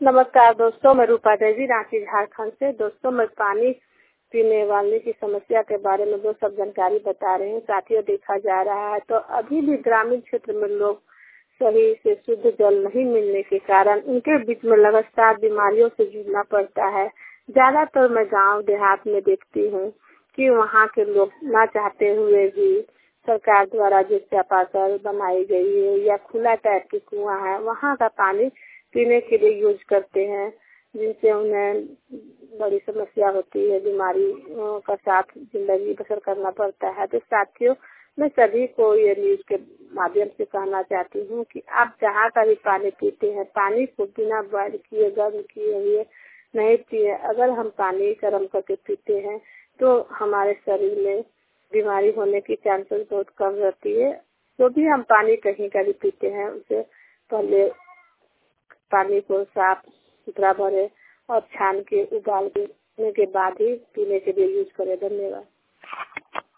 नमस्कार दोस्तों, मैं रूपा देवी रांची झारखंड से। दोस्तों, मैं पानी पीने वाले की समस्या के बारे में 2 सब जानकारी बता रहे हैं। साथियों, देखा जा रहा है तो अभी भी ग्रामीण क्षेत्र में लोग सही से शुद्ध जल नहीं मिलने के कारण उनके बीच में लगातार बीमारियों से जूझना पड़ता है। ज्यादातर मैं गांव देहात में देखती हूँ कि वहाँ के लोग ना चाहते हुए भी सरकार द्वारा जो चापाकल बनाई गई है या खुला टाइप की कुआं है, वहाँ का पानी पीने के लिए यूज करते हैं, जिनसे उन्हें बड़ी समस्या होती है, बीमारी का साथ जिंदगी बसर करना पड़ता है। तो साथियों, मैं सभी को ये न्यूज के माध्यम से कहना चाहती हूँ कि आप जहाँ का भी पानी पीते हैं, पानी को बिना बॉयल किए, गर्म किए हुए नहीं पिए। अगर हम पानी गर्म करके पीते हैं तो हमारे शरीर में बीमारी होने की चांसेस बहुत कम रहती है। जो भी हम पानी कहीं का भी पीते हैं, उसे पहले पानी को साफ सुथरा भरे और छान के उबाल के बाद ही पीने के लिए यूज करें। धन्यवाद।